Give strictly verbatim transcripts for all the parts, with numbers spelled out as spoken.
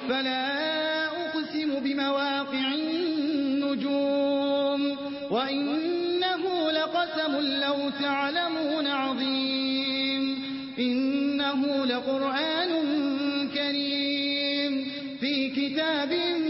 فلا أقسم بمواقع النجوم وإنه لقسم لو تعلمون عظيم إنه لقرآن كريم في كتاب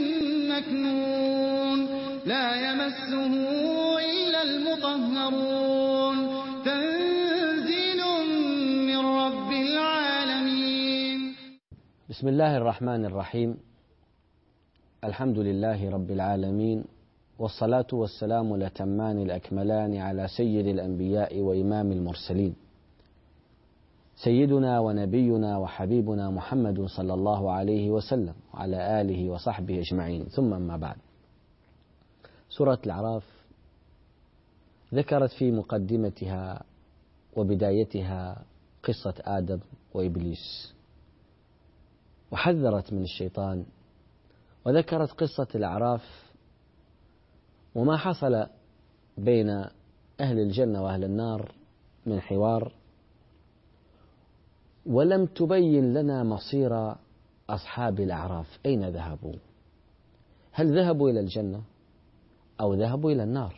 مكنون لا يمسه إلا المطهرون تنزيل من رب العالمين. بسم الله الرحمن الرحيم. الحمد لله رب العالمين، والصلاة والسلام الأتمان الأكملان على سيد الأنبياء وإمام المرسلين سيدنا ونبينا وحبيبنا محمد صلى الله عليه وسلم وعلى آله وصحبه أجمعين، ثم أما بعد. سورة الأعراف ذكرت في مقدمتها وبدايتها قصة آدم وإبليس، وحذرت من الشيطان، وذكرت قصة الأعراف وما حصل بين أهل الجنة وأهل النار من حوار، ولم تبين لنا مصير أصحاب الأعراف أين ذهبوا، هل ذهبوا إلى الجنة أو ذهبوا إلى النار؟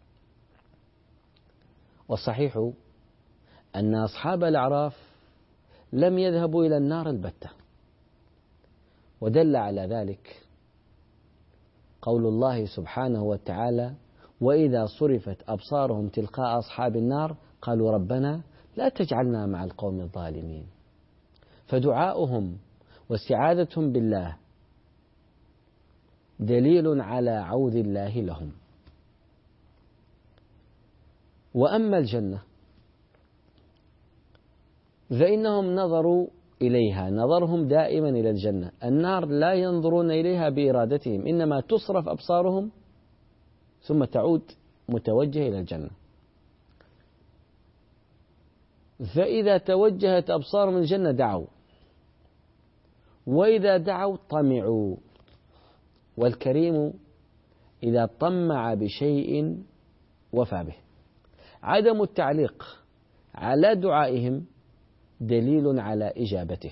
والصحيح أن أصحاب الأعراف لم يذهبوا إلى النار البتة، ودل على ذلك قول الله سبحانه وتعالى: وإذا صرفت أبصارهم تلقاء أصحاب النار قالوا ربنا لا تجعلنا مع القوم الظالمين. فدعاؤهم واستعاذتهم بالله دليل على عوذ الله لهم. وأما الجنة فإنهم نظروا إليها، نظرهم دائما إلى الجنة. النار لا ينظرون إليها بإرادتهم، إنما تصرف أبصارهم ثم تعود متوجهة إلى الجنة. فإذا توجهت أبصارهم الجنة دعوا، وإذا دعوا طمعوا، والكريم إذا طمع بشيء وفى به. عدم التعليق على دعائهم دليل على إجابته.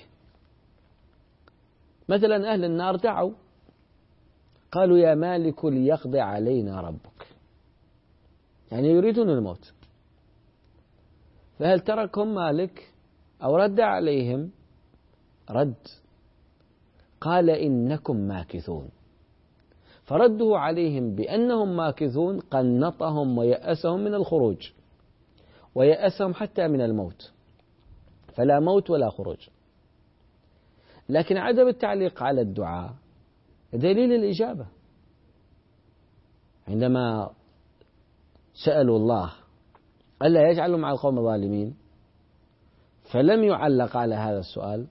مثلا أهل النار دعوا قالوا يا مالك ليقضي علينا ربك، يعني يريدون الموت. فهل تركهم مالك أو رد عليهم؟ رد، قال إنكم ماكثون. فرده عليهم بأنهم ماكثون قنطهم ويأسهم من الخروج، ويأسهم حتى من الموت، فلا موت ولا خروج. لكن عدم التعليق على الدعاء دليل الإجابة. عندما سألوا الله ألا يجعلوا مع القوم الظالمين فلم يعلق على هذا السؤال،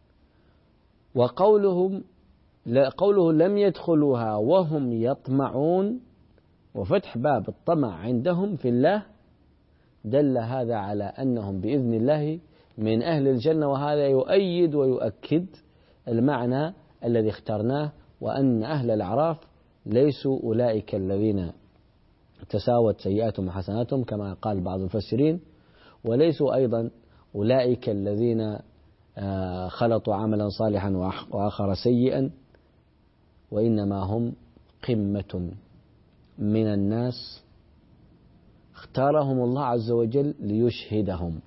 وقولهم قوله لم يدخلوها وهم يطمعون وفتح باب الطمع عندهم في الله دل هذا على أنهم بإذن الله من أهل الجنة، وهذا يؤيد ويؤكد المعنى الذي اخترناه، وأن أهل الأعراف ليسوا أولئك الذين تساوت سيئاتهم وحسناتهم كما قال بعض المفسرين، وليسوا أيضا أولئك الذين خلطوا عملا صالحا وآخر سيئا، وإنما هم قمة من الناس اختارهم الله عز وجل ليشهدهم،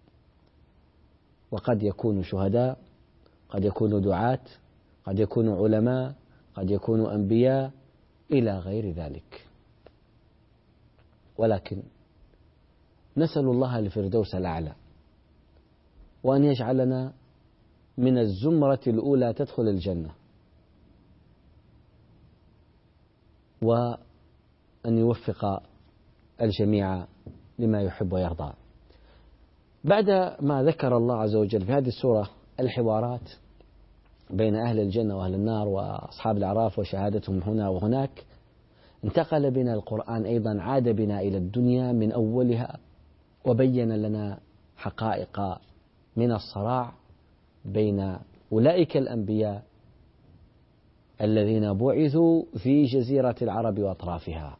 وقد يكونوا شهداء، قد يكونوا دعاة، قد يكونوا علماء، قد يكونوا أنبياء إلى غير ذلك. ولكن نسأل الله الفردوس الأعلى، وأن يجعلنا من الزمرة الأولى تدخل الجنة، وأن يوفق الجميع لما يحب ويرضى. بعد ما ذكر الله عز وجل في هذه السورة الحوارات بين أهل الجنة وأهل النار وأصحاب الأعراف وشهادتهم هنا وهناك، انتقل بنا القرآن أيضا، عاد بنا إلى الدنيا من أولها، وبين لنا حقائق من الصراع بين أولئك الأنبياء الذين بعثوا في جزيرة العرب وأطرافها،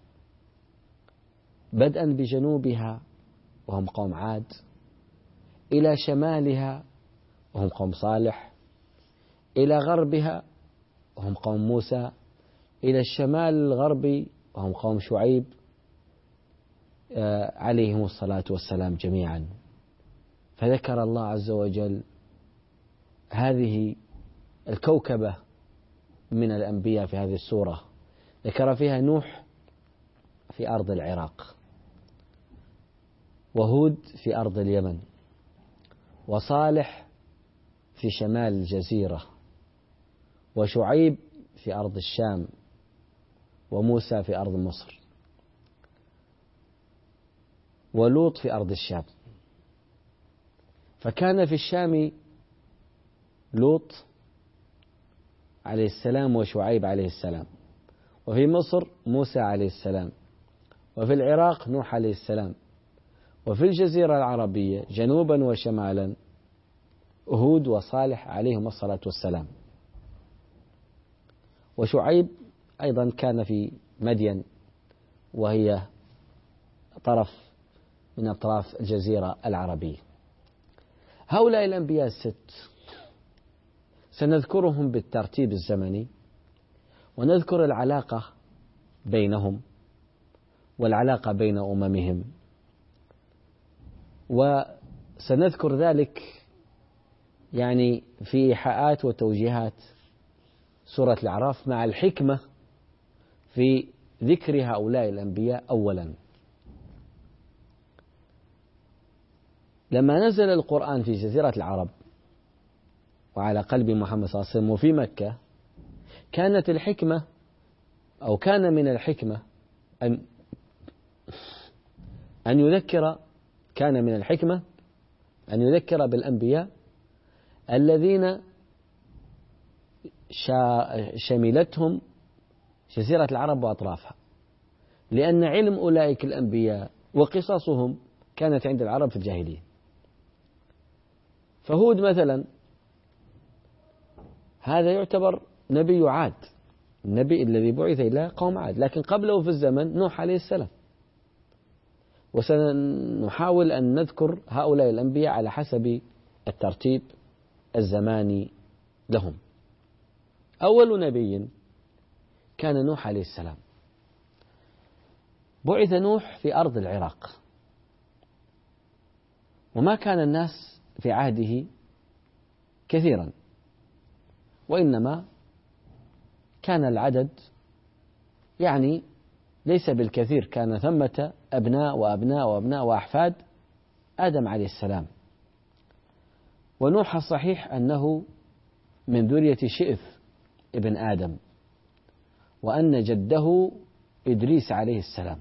بدءا بجنوبها وهم قوم عاد، إلى شمالها وهم قوم صالح، إلى غربها وهم قوم موسى، إلى الشمال الغربي وهم قوم شعيب عليهم الصلاة والسلام جميعا. فذكر الله عز وجل هذه الكوكبة من الأنبياء في هذه السورة، ذكر فيها نوح في أرض العراق، وهود في أرض اليمن، وصالح في شمال الجزيرة، وشعيب في أرض الشام، وموسى في أرض مصر، ولوط في أرض الشام. فكان في الشام لوط عليه السلام وشعيب عليه السلام، وفي مصر موسى عليه السلام، وفي العراق نوح عليه السلام، وفي الجزيرة العربية جنوبا وشمالا هود وصالح عليهم الصلاة والسلام. وشعيب أيضا كان في مدين، وهي طرف من أطراف الجزيرة العربية. هؤلاء الأنبياء الست سنذكرهم بالترتيب الزمني، ونذكر العلاقة بينهم والعلاقة بين أممهم، وسنذكر ذلك يعني في إيحاءات وتوجيهات سورة الأعراف مع الحكمة في ذكر هؤلاء الأنبياء. أولا، لما نزل القرآن في جزيرة العرب وعلى قلب محمد صلى الله عليه وسلم وفي مكة، كانت الحكمة أو كان من الحكمة أن أن يذكر كان من الحكمة أن يذكر بالأنبياء الذين شملتهم جزيرة العرب وأطرافها، لأن علم أولئك الأنبياء وقصصهم كانت عند العرب في الجاهلية. فهود مثلا هذا يعتبر نبي عاد، النبي الذي بعث إلى قوم عاد، لكن قبله في الزمن نوح عليه السلام. وسنحاول أن نذكر هؤلاء الأنبياء على حسب الترتيب الزماني لهم. أول نبي كان نوح عليه السلام. بعث نوح في أرض العراق، وما كان الناس في عهده كثيرا، وإنما كان العدد يعني ليس بالكثير، كان ثمة أبناء وأبناء وأبناء وأحفاد آدم عليه السلام. ونوح الصحيح أنه من ذرية شئث ابن آدم، وأن جده إدريس عليه السلام.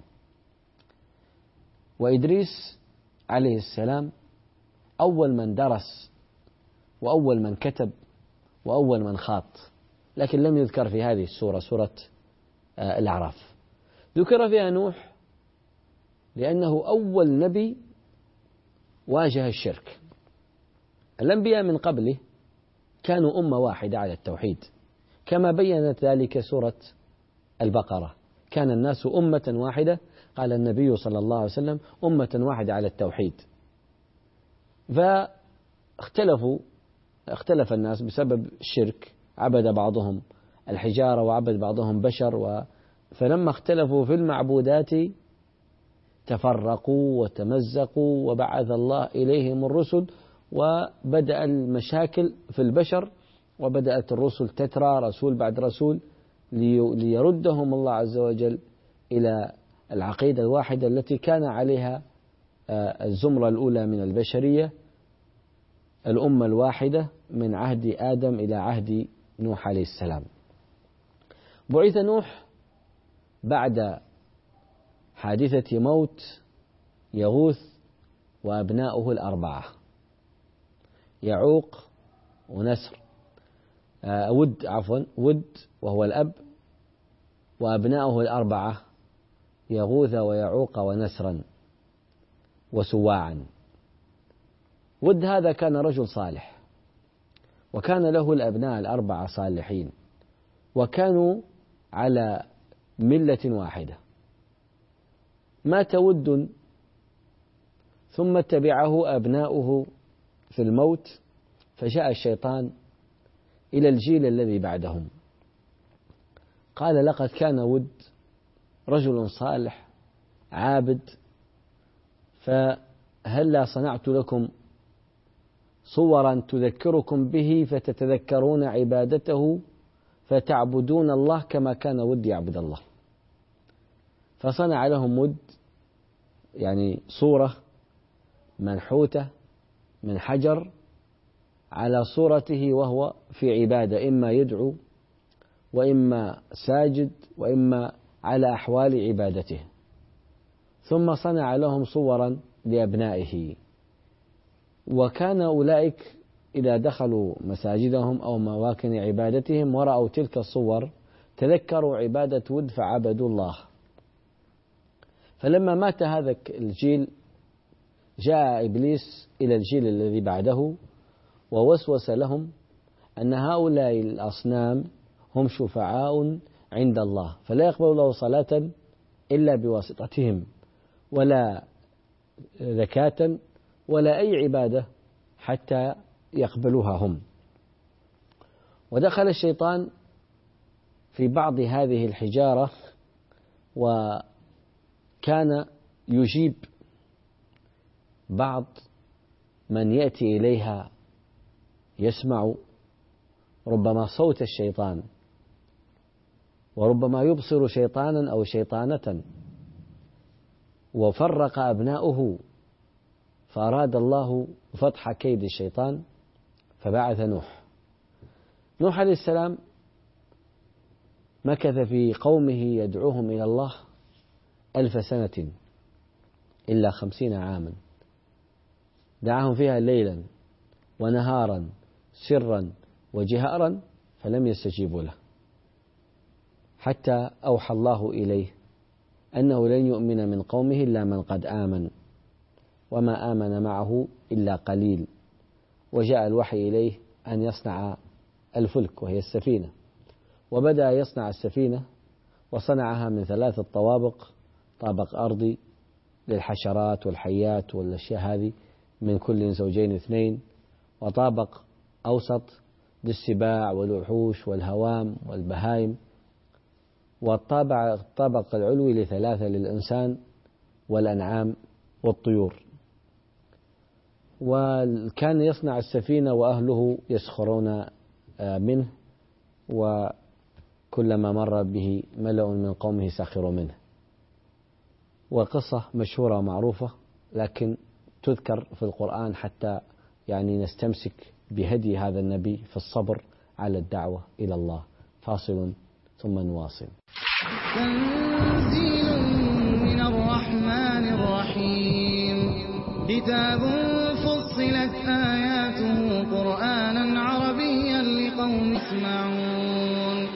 وإدريس عليه السلام أول من درس وأول من كتب وأول من خاط، لكن لم يذكر في هذه السورة، سورة الأعراف. ذكر فيها نوح لأنه أول نبي واجه الشرك. الأنبياء من قبله كانوا أمة واحدة على التوحيد، كما بينت ذلك سورة البقرة: كان الناس أمة واحدة، قال النبي صلى الله عليه وسلم: أمة واحدة على التوحيد. فاختلفوا اختلف الناس بسبب الشرك، عبد بعضهم الحجارة وعبد بعضهم بشر، و فلما اختلفوا في المعبودات تفرقوا وتمزقوا، وبعث الله إليهم الرسل، وبدأ المشاكل في البشر، وبدأت الرسل تترى رسول بعد رسول ليردهم الله عز وجل إلى العقيدة الواحدة التي كان عليها الزمرة الأولى من البشرية، الأمة الواحدة من عهد آدم إلى عهد نوح عليه السلام. بعث نوح بعد حادثة موت يغوث وأبناؤه الأربعة، يعوق ونسر آه ود عفوا ود وهو الأب، وأبناؤه الأربعة يغوث ويعوق ونسرا وسواعا. ود هذا كان رجل صالح، وكان له الأبناء الأربعة صالحين، وكانوا على ملة واحدة. مات ود ثم اتبعه أبناؤه في الموت، فجاء الشيطان إلى الجيل الذي بعدهم قال لقد كان ود رجل صالح عابد، فهلا صنعت لكم صورا تذكركم به فتتذكرون عبادته فتعبدون الله كما كان ود يعبد الله. فصنع لهم ود، يعني صورة منحوتة من حجر على صورته وهو في عبادة، إما يدعو وإما ساجد وإما على أحوال عبادته. ثم صنع لهم صورا لأبنائه، وكان أولئك إذا دخلوا مساجدهم أو مواكن عبادتهم ورأوا تلك الصور تذكروا عبادة ود فعبدوا الله. فلما مات هذا الجيل جاء إبليس إلى الجيل الذي بعده ووسوس لهم أن هؤلاء الأصنام هم شفعاء عند الله، فلا يقبل الله صلاة إلا بواسطتهم، ولا زكاة ولا أي عبادة حتى يقبلوها هم. ودخل الشيطان في بعض هذه الحجارة وكان يجيب بعض من يأتي إليها يسمع ربما صوت الشيطان، وربما يبصر شيطانا أو شيطانة، وفرق أبناؤه، فأراد الله فتح كيد الشيطان فبعث نوح. نوح عليه السلام مكث في قومه يدعوهم إلى الله ألف سنة إلا خمسين عاما، دعاهم فيها ليلا ونهارا سرا وجهارا فلم يستجيبوا له، حتى أوحى الله إليه أنه لن يؤمن من قومه إلا من قد آمن، وما آمن معه إلا قليل. وجاء الوحي إليه أن يصنع الفلك وهي السفينة، وبدأ يصنع السفينة وصنعها من ثلاثة طوابق: طابق أرضي للحشرات والحيات والأشياء هذه من كل زوجين اثنين، وطابق أوسط للسباع والوحوش والهوام والبهائم، والطابق العلوي لثلاثة للإنسان والأنعام والطيور. وكان يصنع السفينة وأهله يسخرون منه، وكلما مر به ملأ من قومه سخروا منه. وقصة مشهورة ومعروفة لكن تذكر في القرآن حتى يعني نستمسك بهدي هذا النبي في الصبر على الدعوة إلى الله. فاصل ثم نواصل. تنزيل من الرحمن الرحيم، كتاب فصلت آياته قرآنا عربيا لقوم يسمعون.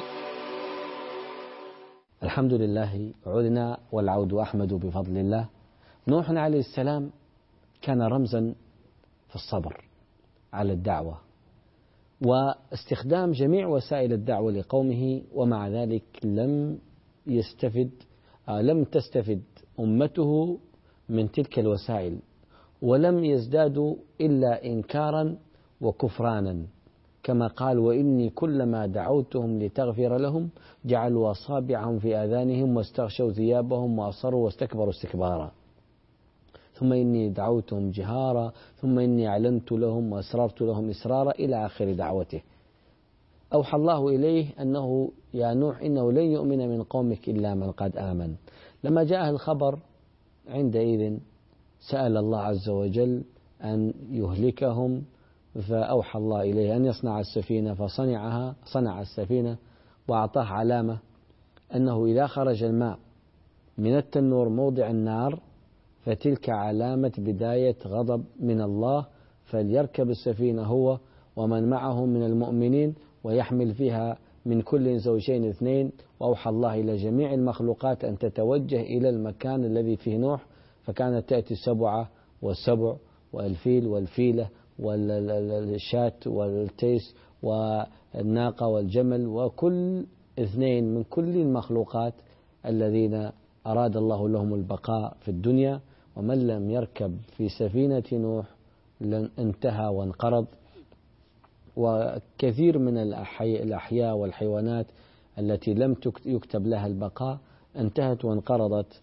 الحمد لله، عدنا والعود أحمد بفضل الله. نوح عليه السلام كان رمزا في الصبر على الدعوة واستخدام جميع وسائل الدعوة لقومه، ومع ذلك لم يستفد آه لم تستفد أمته من تلك الوسائل، ولم يزدادوا إلا إنكارا وكفرانا، كما قال: وإني كلما دعوتهم لتغفر لهم جعلوا أصابعهم في آذانهم واستغشوا ثيابهم وأصروا واستكبروا استكبارا، ثم إني دعوتهم جهارا ثم إني أعلنت لهم وأسررت لهم إسرارا إلى آخر دعوته. أوحى الله إليه أنه: يا نوح إنه لن يؤمن من قومك إلا من قد آمن. لما جاءه الخبر عندئذ سأل الله عز وجل أن يهلكهم، فأوحى الله إليه أن يصنع السفينة، فصنعها صنع السفينة وأعطاه علامة أنه إذا خرج الماء من التنور موضع النار فتلك علامة بداية غضب من الله، فليركب السفينة هو ومن معه من المؤمنين ويحمل فيها من كل زوجين اثنين. وأوحى الله إلى جميع المخلوقات أن تتوجه إلى المكان الذي فيه نوح، فكانت تأتي السبعة والسبع والفيل والفيلة والشاة والتيس والناقة والجمل، وكل اثنين من كل المخلوقات الذين أراد الله لهم البقاء في الدنيا. ومن لم يركب في سفينة نوح لن انتهى وانقرض. وكثير من الأحياء والحيوانات التي لم يكتب لها البقاء انتهت وانقرضت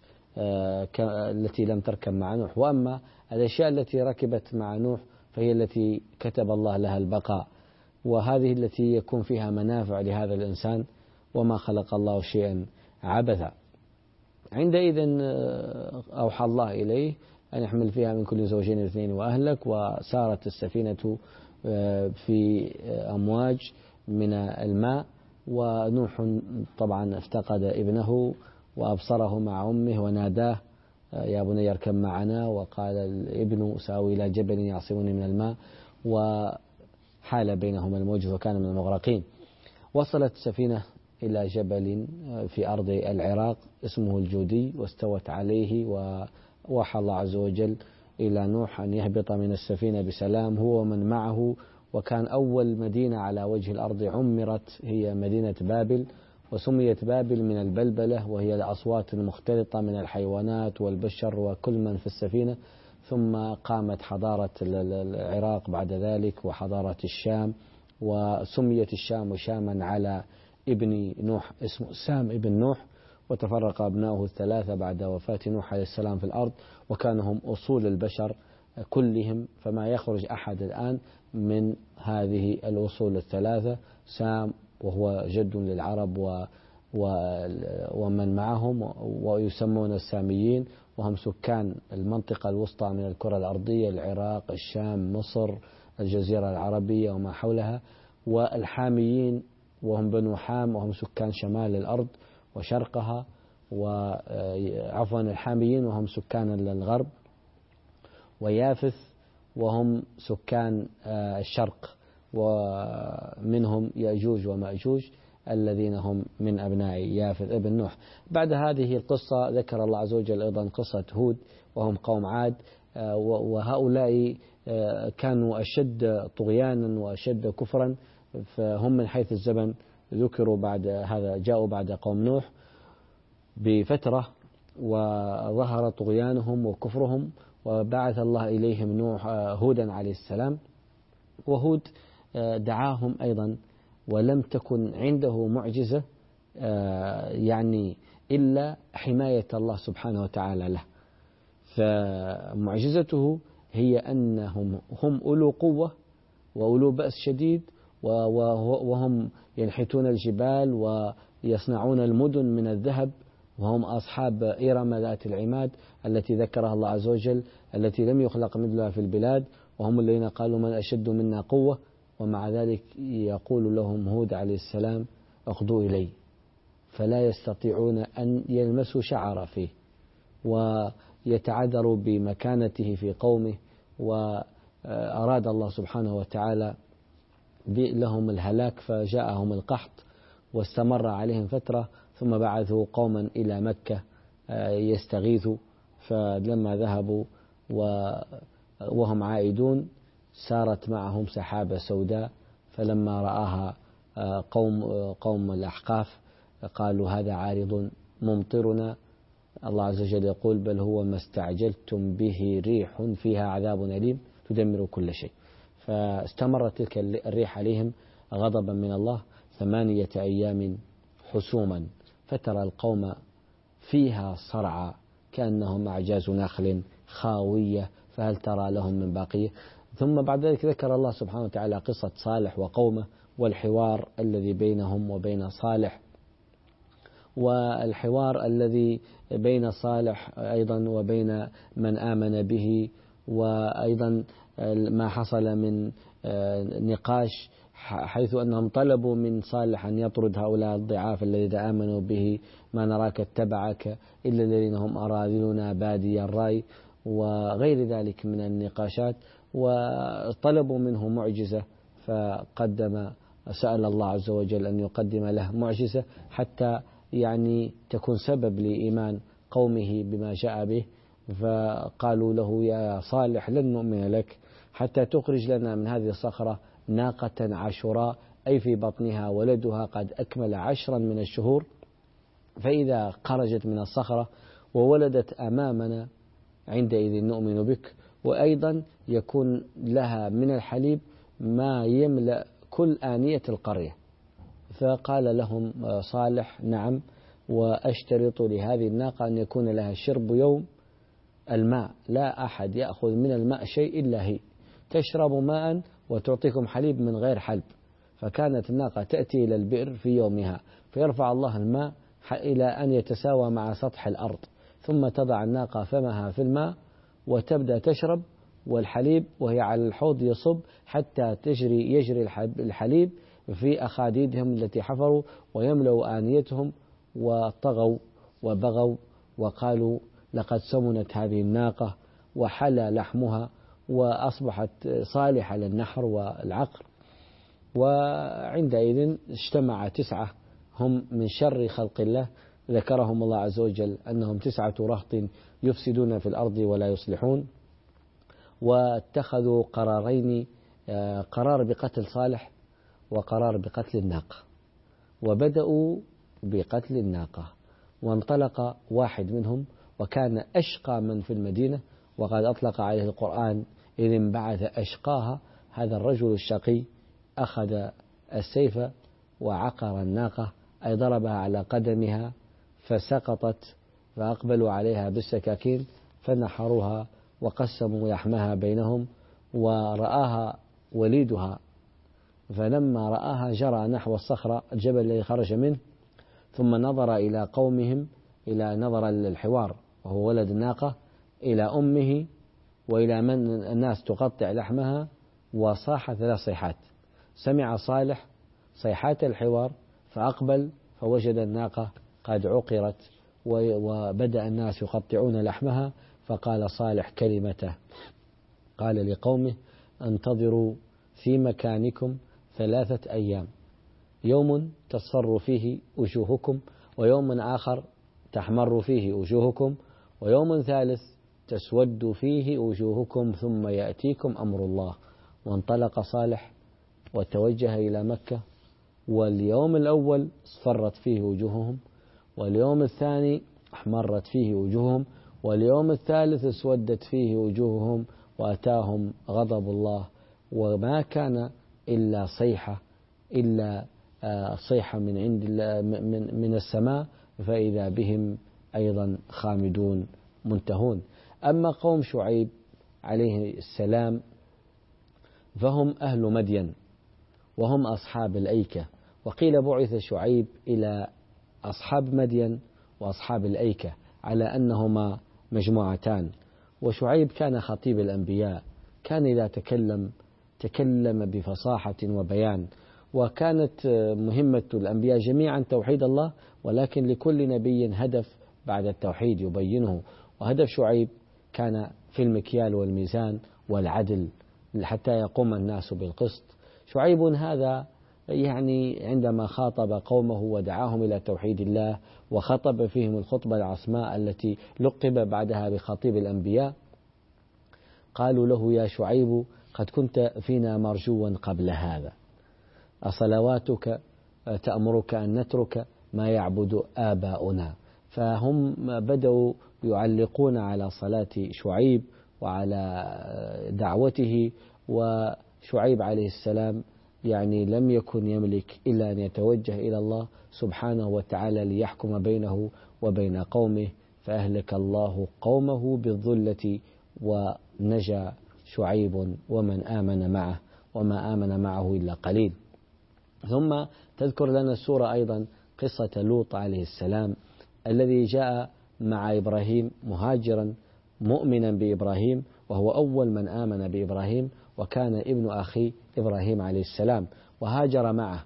التي لم تركب مع نوح، وأما الأشياء التي ركبت مع نوح فهي التي كتب الله لها البقاء، وهذه التي يكون فيها منافع لهذا الإنسان، وما خلق الله شيئا عبثا. عندئذ أوحى الله إليه أن يحمل فيها من كل زوجين اثنين وأهلك، وسارت السفينة في أمواج من الماء، ونوح طبعا افتقد ابنه وأبصره مع أمه وناداه يا بني اركب معنا، وقال الابن سآوي إلى جبل يعصمني من الماء، وحال بينهما الموج وكان من المغرقين. وصلت السفينة إلى جبل في أرض العراق اسمه الجودي، واستوت عليه، ووحى الله عز وجل إلى نوح أن يهبط من السفينة بسلام هو ومن معه. وكان أول مدينة على وجه الأرض عمرت هي مدينة بابل، وسميت بابل من البلبلة، وهي الأصوات المختلطة من الحيوانات والبشر وكل من في السفينة. ثم قامت حضارة العراق بعد ذلك وحضارة الشام، وسميت الشام شاما على ابن نوح اسمه سام ابن نوح، وتفرق أبناؤه الثلاثة بعد وفاة نوح عليه السلام في الأرض، وكانوا هم أصول البشر كلهم، فما يخرج أحد الآن من هذه الأصول الثلاثة. سام وهو جد للعرب و ومن معهم، ويسمون الساميين، وهم سكان المنطقة الوسطى من الكرة الأرضية، العراق، الشام، مصر، الجزيرة العربية وما حولها. والحاميين وهم بنو حام، وهم سكان شمال الأرض وشرقها، وعفوا الحاميين وهم سكان الغرب، ويافث وهم سكان الشرق، ومنهم يأجوج ومأجوج الذين هم من أبناء يافث ابن نوح. بعد هذه القصة ذكر الله عز وجل أيضا قصة هود وهم قوم عاد، وهؤلاء كانوا أشد طغيانا وأشد كفرا، فهم من حيث الزمن ذكروا بعد هذا، جاءوا بعد قوم نوح بفترة، وظهر طغيانهم وكفرهم، وبعث الله إليهم نوح هودا عليه السلام. وهود دعاهم أيضا، ولم تكن عنده معجزة يعني إلا حماية الله سبحانه وتعالى له. فمعجزته هي أنهم هم أولو قوة وأولو بأس شديد، وهم ينحتون الجبال ويصنعون المدن من الذهب، وهم أصحاب إرم ذات العماد التي ذكرها الله عز وجل، التي لم يخلق مثلها في البلاد، وهم الذين قالوا من أشد منا قوة. ومع ذلك يقول لهم هود عليه السلام اغدوا إلي، فلا يستطيعون أن يلمسوا شعر فيه، ويتعذروا بمكانته في قومه. وأراد الله سبحانه وتعالى لهم الهلاك، فجاءهم القحط واستمر عليهم فترة، ثم بعثوا قوما إلى مكة يستغيثوا، فلما ذهبوا وهم عائدون سارت معهم سحابة سوداء، فلما رآها قوم قوم الأحقاف قالوا هذا عارض ممطرنا. الله عز وجل يقول بل هو ما استعجلتم به ريح فيها عذاب أليم تدمر كل شيء. فاستمرت تلك الريح عليهم غضبا من الله ثمانية أيام حسوما، فترى القوم فيها صرعى كأنهم أعجاز نخل خاوية، فهل ترى لهم من باقية. ثم بعد ذلك ذكر الله سبحانه وتعالى قصة صالح وقومه، والحوار الذي بينهم وبين صالح، والحوار الذي بين صالح أيضا وبين من آمن به، وأيضا ما حصل من نقاش حيث أنهم طلبوا من صالح أن يطرد هؤلاء الضعاف الذين آمنوا به، ما نراك اتبعك إلا الذين هم أراذلنا بادي الرأي، وغير ذلك من النقاشات. وطلبوا منه معجزة، فقدم سأل الله عز وجل أن يقدم له معجزة حتى يعني تكون سبب لإيمان قومه بما جاء به. فقالوا له يا صالح لن نؤمن لك حتى تخرج لنا من هذه الصخرة ناقة عاشوراء، أي في بطنها ولدها قد أكمل عشرا من الشهور، فإذا خرجت من الصخرة وولدت أمامنا عندئذ نؤمن بك، وأيضا يكون لها من الحليب ما يملأ كل آنية القرية. فقال لهم صالح: نعم، وأشترط لهذه الناقة أن يكون لها شرب يوم الماء، لا أحد يأخذ من الماء شيء إلا هي، تشرب ماء وتعطيكم حليب من غير حلب. فكانت الناقة تأتي إلى البئر في يومها، فيرفع الله الماء إلى أن يتساوى مع سطح الأرض، ثم تضع الناقة فمها في الماء وتبدأ تشرب، والحليب وهي على الحوض يصب حتى تجري يجري الحليب في أخاديدهم التي حفروا، ويملأوا آنيتهم، وطغوا وبغوا وقالوا: لقد سمنت هذه الناقة وحلى لحمها وأصبحت صالحة للنحر والعقر. وعندئذ اجتمع تسعة هم من شر خلق الله، ذكرهم الله عز وجل أنهم تسعة رهط يفسدون في الأرض ولا يصلحون، واتخذوا قرارين: قرار بقتل صالح وقرار بقتل الناقة. وبدأوا بقتل الناقة، وانطلق واحد منهم وكان أشقى من في المدينة، وقد أطلق عليه القرآن: إذ انبعث أشقاها. هذا الرجل الشقي أخذ السيف وعقر الناقة، أي ضربها على قدمها فسقطت، فأقبلوا عليها بالسكاكين فنحروها وقسموا لحمها بينهم. ورآها وليدها، فلما رآها جرى نحو الصخرة الجبل الذي خرج منه، ثم نظر إلى قومهم، إلى نظر الحوار وهو ولد الناقة، إلى أمه وإلى من الناس تقطع لحمها، وصاح ثلاث صيحات. سمع صالح صيحات الحوار فأقبل فوجد الناقة قد عقرت، وبدأ الناس يقطعون لحمها، فقال صالح كلمته، قال لقومه: انتظروا في مكانكم ثلاثة أيام، يوم تصفر فيه وجوهكم، ويوم آخر تحمر فيه وجوهكم، ويوم ثالث تسود فيه وجوهكم، ثم يأتيكم أمر الله. وانطلق صالح وتوجه إلى مكة، واليوم الأول اصفرت فيه وجوههم، واليوم الثاني احمرت فيه وجوههم، واليوم الثالث اسودت فيه وجوههم، وأتاهم غضب الله. وما كان إلا صيحة إلا صيحة من عند من من السماء، فإذا بهم أيضا خامدون منتهون. أما قوم شعيب عليه السلام فهم أهل مدين، وهم أصحاب الأيكة. وقيل بعث شعيب إلى أصحاب مدين وأصحاب الأيكة على أنهما مجموعتان. وشعيب كان خطيب الأنبياء، كان إذا تكلم تكلم بفصاحة وبيان. وكانت مهمة الأنبياء جميعا توحيد الله، ولكن لكل نبي هدف بعد التوحيد يبينه. وهدف شعيب كان في المكيال والميزان والعدل حتى يقوم الناس بالقسط. شعيب هذا يعني عندما خاطب قومه ودعاهم إلى توحيد الله، وخطب فيهم الخطبة العصماء التي لقب بعدها بخطيب الأنبياء، قالوا له: يا شعيب قد كنت فينا مرجوا قبل هذا، أصلواتك تأمرك أن نترك ما يعبد آباؤنا؟ فهم بدأوا يعلقون على صلاة شعيب وعلى دعوته. وشعيب عليه السلام يعني لم يكن يملك إلا أن يتوجه إلى الله سبحانه وتعالى ليحكم بينه وبين قومه، فأهلك الله قومه بالذلة، ونجا شعيب ومن آمن معه، وما آمن معه إلا قليل. ثم تذكر لنا السورة أيضا قصة لوط عليه السلام الذي جاء مع إبراهيم مهاجرا مؤمنا بإبراهيم، وهو أول من آمن بإبراهيم، وكان ابن أخي إبراهيم عليه السلام، وهاجر معه.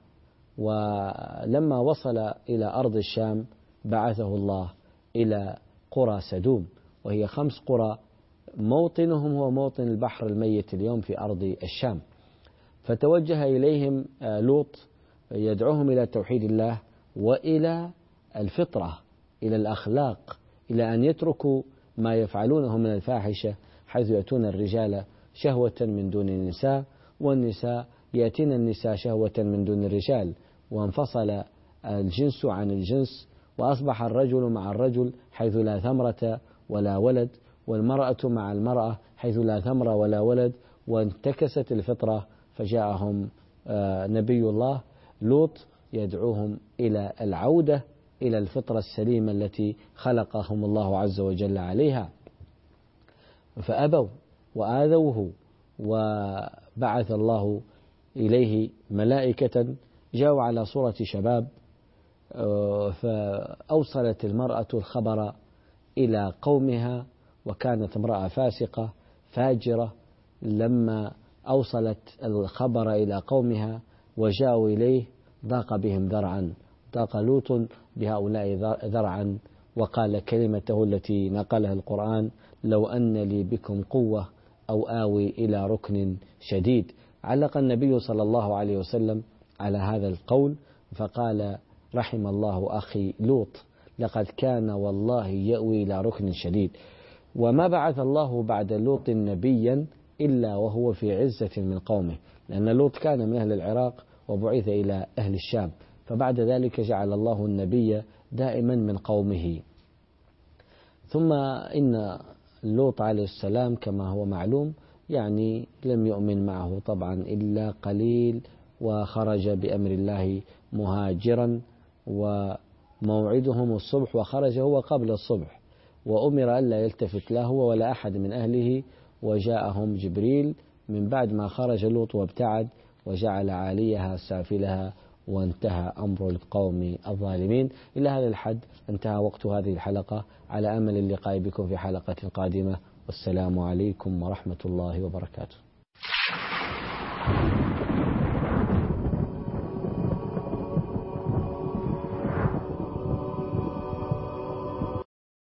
ولما وصل إلى أرض الشام بعثه الله إلى قرى سدوم، وهي خمس قرى موطنهم هو موطن البحر الميت اليوم في أرض الشام. فتوجه إليهم لوط يدعوهم إلى توحيد الله وإلى الفطرة، إلى الأخلاق، إلى أن يتركوا ما يفعلونه من الفاحشة، حيث يأتون الرجال شهوة من دون النساء، والنساء يأتين النساء شهوة من دون الرجال، وانفصل الجنس عن الجنس، وأصبح الرجل مع الرجل حيث لا ثمرة ولا ولد، والمرأة مع المرأة حيث لا ثمرة ولا ولد، وانتكست الفطرة. فجاءهم نبي الله لوط يدعوهم إلى العودة إلى الفطرة السليمة التي خلقهم الله عز وجل عليها، فأبوا وآذوه، وبعث الله إليه ملائكة جاءوا على صورة شباب، فأوصلت المرأة الخبر إلى قومها، وكانت امرأة فاسقة فاجرة. لما أوصلت الخبر إلى قومها وجاءوا إليه ضاق بهم ذرعا، ضاق لوط بهؤلاء ذرعا، وقال كلمته التي نقلها القرآن: لو أن لي بكم قوة أو آوي إلى ركن شديد. علق النبي صلى الله عليه وسلم على هذا القول فقال: رحم الله أخي لوط، لقد كان والله يأوي إلى ركن شديد. وما بعث الله بعد لوط نبيا إلا وهو في عزة من قومه، لأن لوط كان من أهل العراق وبعث إلى أهل الشام، فبعد ذلك جعل الله النبي دائما من قومه. ثم إن لوط عليه السلام كما هو معلوم يعني لم يؤمن معه طبعا إلا قليل، وخرج بأمر الله مهاجرا، وموعدهم الصبح وخرج هو قبل الصبح، وأمر ألا يلتفت له ولا أحد من أهله، وجاءهم جبريل من بعد ما خرج لوط وابتعد وجعل عاليها سافلها، وانتهى أمر القوم الظالمين. إلى هذا الحد انتهى وقت هذه الحلقة، على أمل اللقاء بكم في حلقة قادمة، والسلام عليكم ورحمة الله وبركاته.